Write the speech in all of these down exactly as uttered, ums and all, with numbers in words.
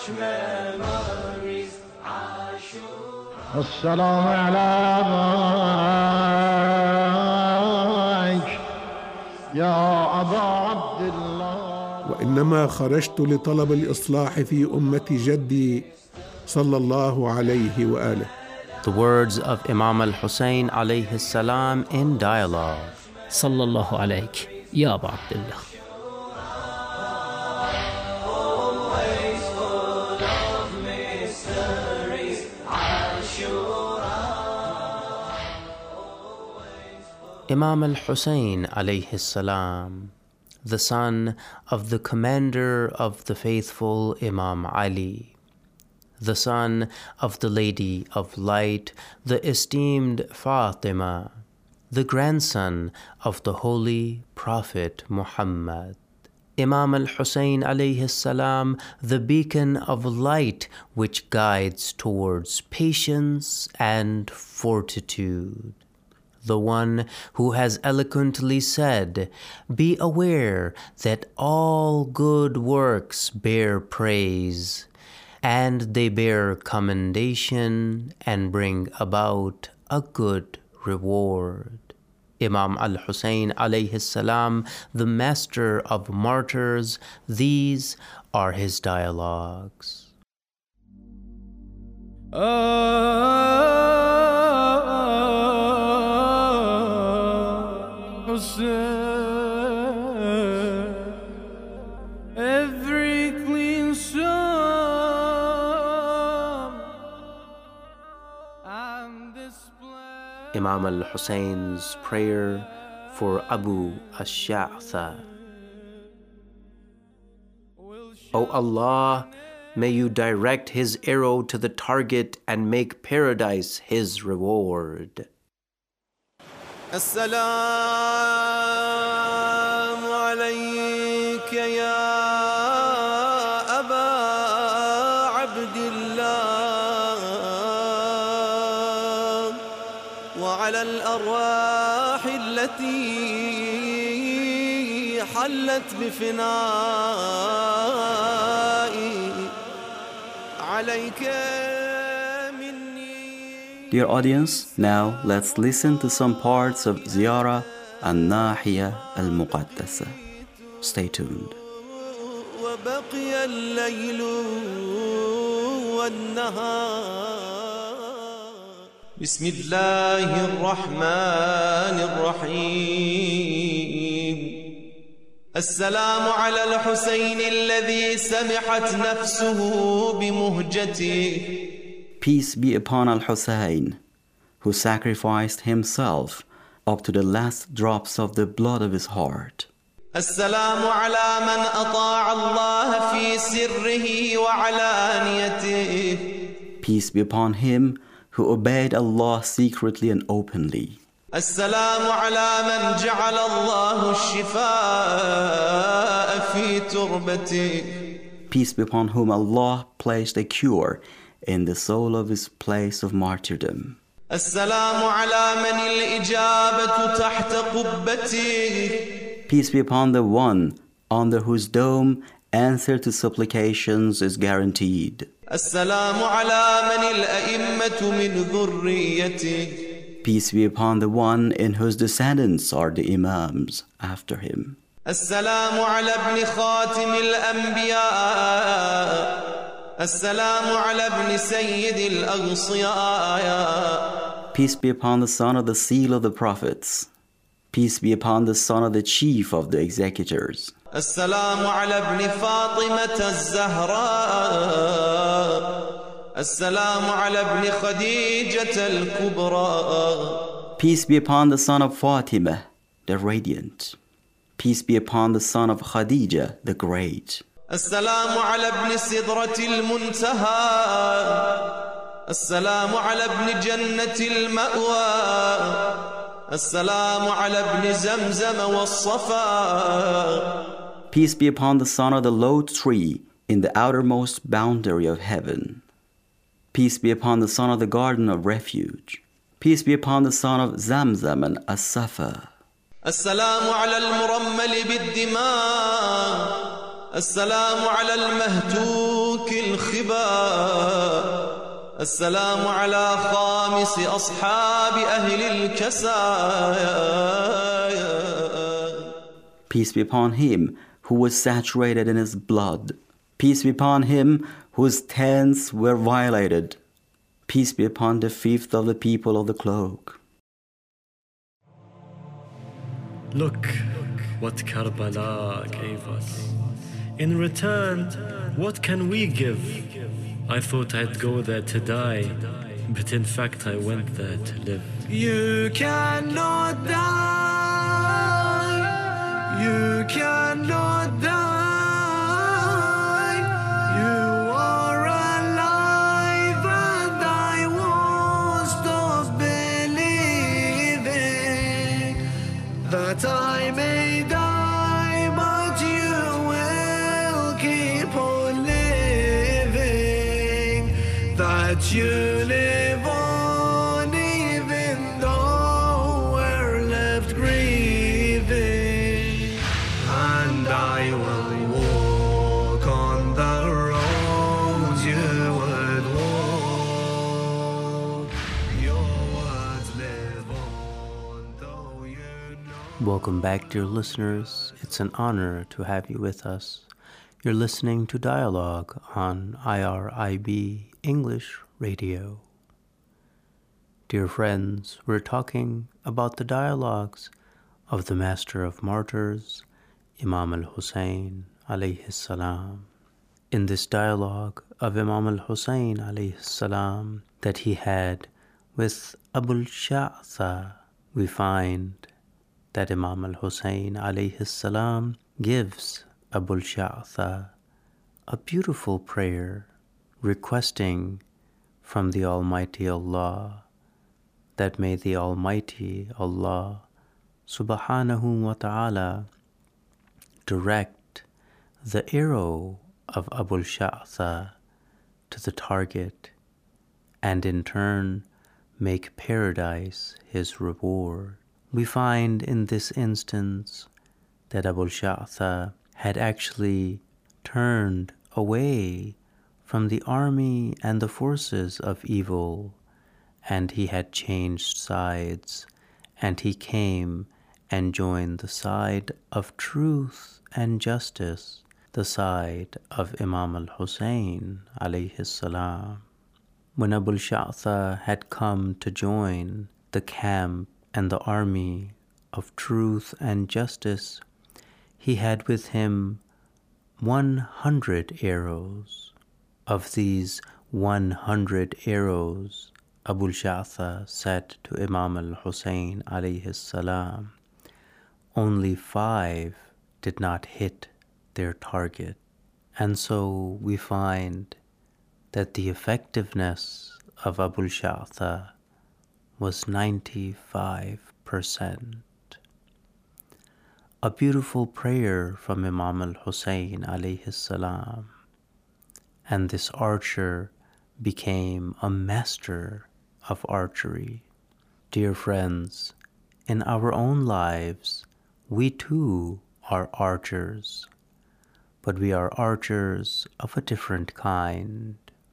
السلام عليك يا أبا عبد الله. وإنما خرجت لطلب الإصلاح في أمة جدي صلى الله عليه وآله. The words of Imam al-Hussein alayhi salam in dialogue. Sallallahu alayk ya Aba Abdullah. Imam al-Hussein alayhi salam, the son of the commander of the faithful Imam Ali, the son of the Lady of Light, the esteemed Fatima, the grandson of the Holy Prophet Muhammad. Imam al-Hussein alayhi salam, the beacon of light which guides towards patience and fortitude. The one who has eloquently said, "Be aware that all good works bear praise, and they bear commendation and bring about a good reward." Imam al-Hussein alayhi salam, the master of martyrs, these are his dialogues. Every clean psalm and display. Imam al-Hussein's prayer for Abu Ash-Sha'tha. O Allah, may you direct his arrow to the target and make paradise his reward. السلام عليك يا أبا عبد الله وعلى الأرواح التي حلت بفنائي عليك. Dear audience, now let's listen to some parts of Ziyara al-Nahiya al-Muqaddasa. Stay tuned. وبقي الليل والنهار. بسم الله الرحمن الرحيم. السلام على الحسين الذي سمحت نفسه بمهجته. Peace be upon Al-Hussein, who sacrificed himself up to the last drops of the blood of his heart. السلام على من أطاع الله في سره وعلانيته. Peace be upon him who obeyed Allah secretly and openly. السلام على من جعل الله الشفاء في تربته. Peace be upon whom Allah placed a cure in the soul of his place of martyrdom. السلام على من الإجابة تحت قبته. Peace be upon the one under whose dome answer to supplications is guaranteed. السلام على من الأئمة من ذريته. Peace be upon the one in whose descendants are the Imams after him. السلام على ابن خاتم الأنبياء. السلام على ابن سيد الأغصياء. Peace be upon the son of the seal of the prophets. Peace be upon the son of the chief of the executors. السلام على ابن فاطمة الزهراء. السلام على ابن خديجة الكبرى. Peace be upon the son of Fatima, the radiant. Peace be upon the son of Khadija, the great. السلام على ابن سدرة المنتهى. السلام على ابن جنة المأوى. السلام على ابن زمزم والصفا. Peace be upon the son of the low tree in the outermost boundary of heaven. Peace be upon the son of the garden of refuge. Peace be upon the son of Zamzam and As-Safa. السلام على المرمل بالدماء. السلام على المهتوك ملوك الخبا السلام على خامس أصحاب أهل الكسايا. Peace be upon him who was saturated in his blood. Peace be upon him whose tents were violated. Peace be upon the fifth of the people of the cloak. Look what Karbala gave us. In return, what can we give? I thought I'd go there to die, but in fact I went there to live. You cannot die. You cannot die. You are alive and I won't stop believing that I may die, but you will keep on living, that you live on even though we're left grieving. And I will walk on the roads you would walk. Your words live on, though you know. Welcome back, dear listeners. It's an honor to have you with us. You're listening to Dialogue on I R I B English Radio. Dear friends, we're talking about the dialogues of the Master of Martyrs, Imam al-Hussein alayhi salam. In this dialogue of Imam al-Hussein alayhi salam that he had with Abul Sha'tha, we find that Imam al-Hussein alayhi salam gives Abul Sha'tha a beautiful prayer requesting from the Almighty Allah that may the Almighty Allah subhanahu wa ta'ala direct the arrow of Abul Sha'tha to the target and in turn make paradise his reward. We find in this instance that Abul Sha'tha had actually turned away from the army and the forces of evil, and he had changed sides, and he came and joined the side of truth and justice, the side of Imam al-Hussein alayhi salam. When Abul Sha'tha had come to join the camp and the army of truth and justice, he had with him one hundred arrows. Of these one hundred arrows, Abul Sha'tha said to Imam al-Hussein alayhi salam, only five did not hit their target. And so we find that the effectiveness of Abul Sha'tha was ninety-five percent. A beautiful prayer from Imam al-Hussein alayhi salam, and this archer became a master of archery. Dear friends, in our own lives, we too are archers, but we are archers of a different kind.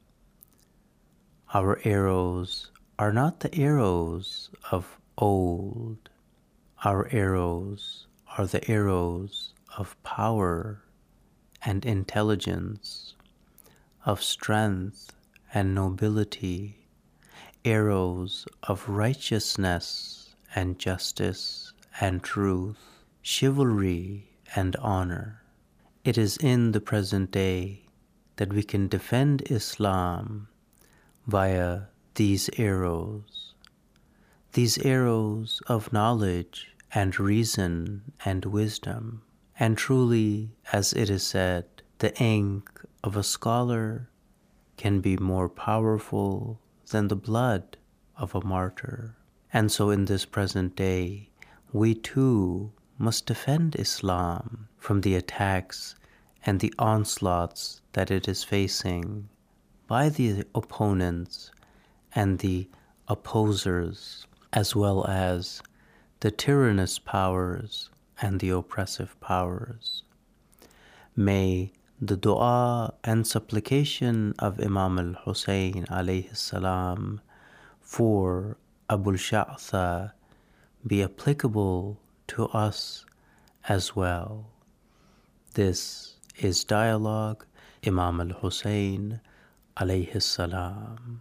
Our arrows are not the arrows of old. Our arrows are the arrows of power and intelligence, of strength and nobility, arrows of righteousness and justice and truth, chivalry and honor. It is in the present day that we can defend Islam via these arrows, these arrows of knowledge and reason and wisdom. And truly, as it is said, the ink of a scholar can be more powerful than the blood of a martyr. And so in this present day, we too must defend Islam from the attacks and the onslaughts that it is facing by the opponents and the opposers, as well as the tyrannous powers and the oppressive powers. May the dua and supplication of Imam al-Hussein alayhi salam for Abu al-Sha'tha be applicable to us as well. This is Dialogue, Imam al-Hussein alayhi salam.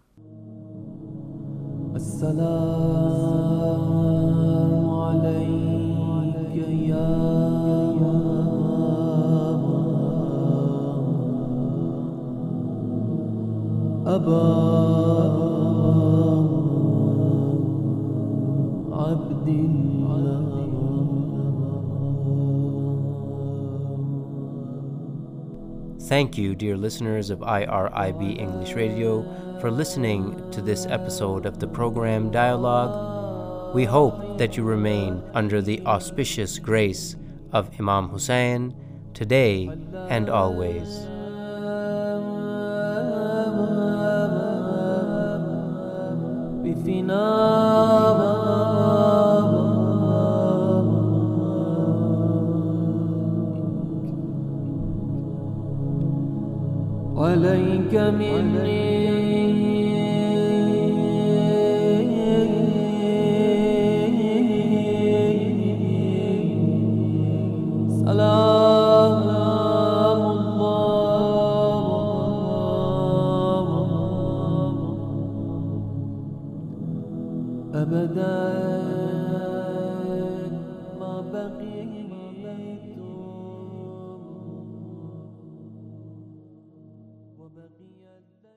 As-salamu alayka ya Aba Abdillah. Thank you, dear listeners of I R I B English Radio, for listening to this episode of the program Dialogue. We hope that you remain under the auspicious grace of Imam Hussein today and always. عليك مني سلام الله أبدا ما بقي